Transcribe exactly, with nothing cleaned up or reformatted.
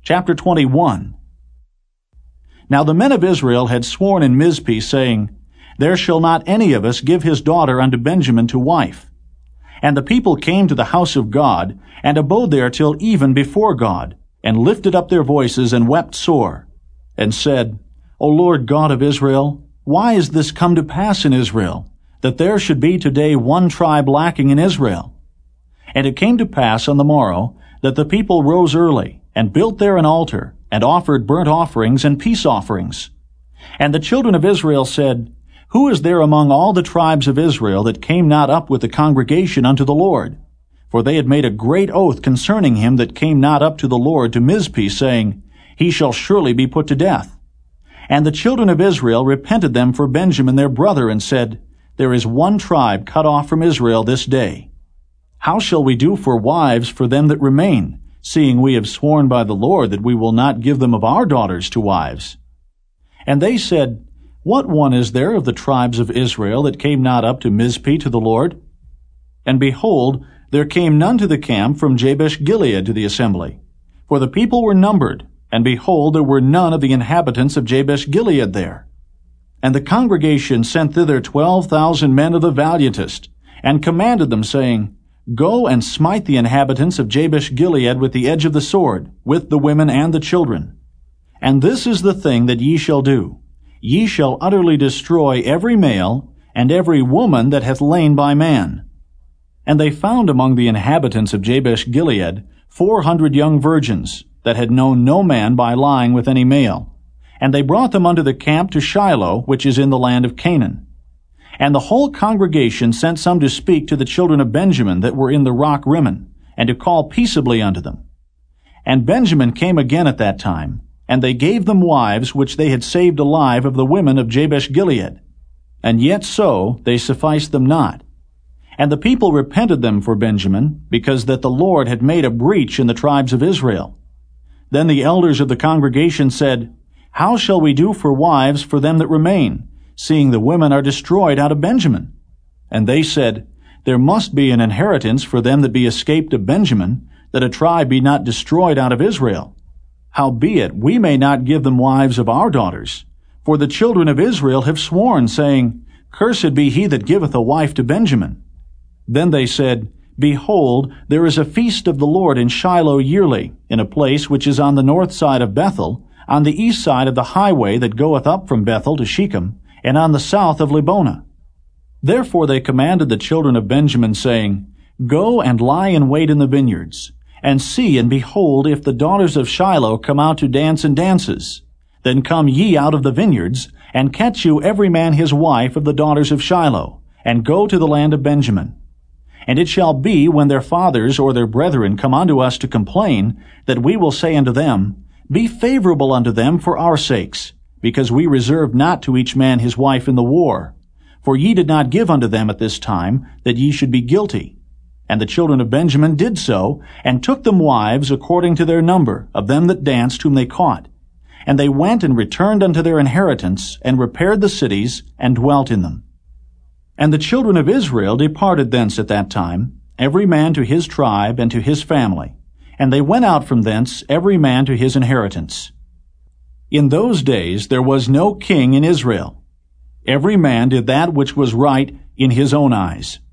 Chapter twenty-one. Now the men of Israel had sworn in Mizpeh, saying, There shall not any of us give his daughter unto Benjamin to wife. And the people came to the house of God, and abode there till even before God, and lifted up their voices, and wept sore, and said, O Lord God of Israel, why is this come to pass in Israel, that there should be today one tribe lacking in Israel? And it came to pass on the morrow, that the people rose early, and built there an altar, and offered burnt offerings and peace offerings. And the children of Israel said, Who is there among all the tribes of Israel that came not up with the congregation unto the Lord? For they had made a great oath concerning him that came not up to the Lord to Mizpeh, saying, He shall surely be put to death. And the children of Israel repented them for Benjamin their brother, and said, There is one tribe cut off from Israel this day. How shall we do for wives for them that remain, seeing we have sworn by the Lord that we will not give them of our daughters to wives? And they said, What one is there of the tribes of Israel that came not up to Mizpeh to the Lord? And behold, there came none to the camp from Jabesh Gilead to the assembly. For the people were numbered, and behold, there were none of the inhabitants of Jabesh Gilead there. And the congregation sent thither twelve thousand men of the valiantest, and commanded them, saying, Go and smite the inhabitants of Jabesh Gilead with the edge of the sword, with the women and the children. And this is the thing that ye shall do. Ye shall utterly destroy every male, and every woman that hath lain by man. And they found among the inhabitants of Jabesh Gilead four hundred young virgins, that had known no man by lying with any male. And they brought them unto the camp to Shiloh, which is in the land of Canaan. And the whole congregation sent some to speak to the children of Benjamin that were in the rock Rimmon, and to call peaceably unto them. And Benjamin came again at that time, and they gave them wives which they had saved alive of the women of Jabesh Gilead. And yet so they sufficed them not. And the people repented them for Benjamin, because that the Lord had made a breach in the tribes of Israel. Then the elders of the congregation said, How shall we do for wives for them that remain, seeing the women are destroyed out of Benjamin? And they said, There must be an inheritance for them that be escaped of Benjamin, that a tribe be not destroyed out of Israel. Howbeit, we may not give them wives of our daughters. For the children of Israel have sworn, saying, Cursed be he that giveth a wife to Benjamin. Then they said, Behold, there is a feast of the Lord in Shiloh yearly, in a place which is on the north side of Bethel, on the east side of the highway that goeth up from Bethel to Shechem, and on the south of Lebonah. Therefore they commanded the children of Benjamin, saying, Go and lie in wait in the vineyards, and see and behold if the daughters of Shiloh come out to dance in dances. Then come ye out of the vineyards, and catch you every man his wife of the daughters of Shiloh, and go to the land of Benjamin. And it shall be, when their fathers or their brethren come unto us to complain, that we will say unto them, Be favorable unto them for our sakes, because we reserved not to each man his wife in the war. For ye did not give unto them at this time, that ye should be guilty. And the children of Benjamin did so, and took them wives according to their number, of them that danced whom they caught. And they went and returned unto their inheritance, and repaired the cities, and dwelt in them. And the children of Israel departed thence at that time, every man to his tribe and to his family. And they went out from thence, every man to his inheritance. In those days there was no king in Israel. Every man did that which was right in his own eyes.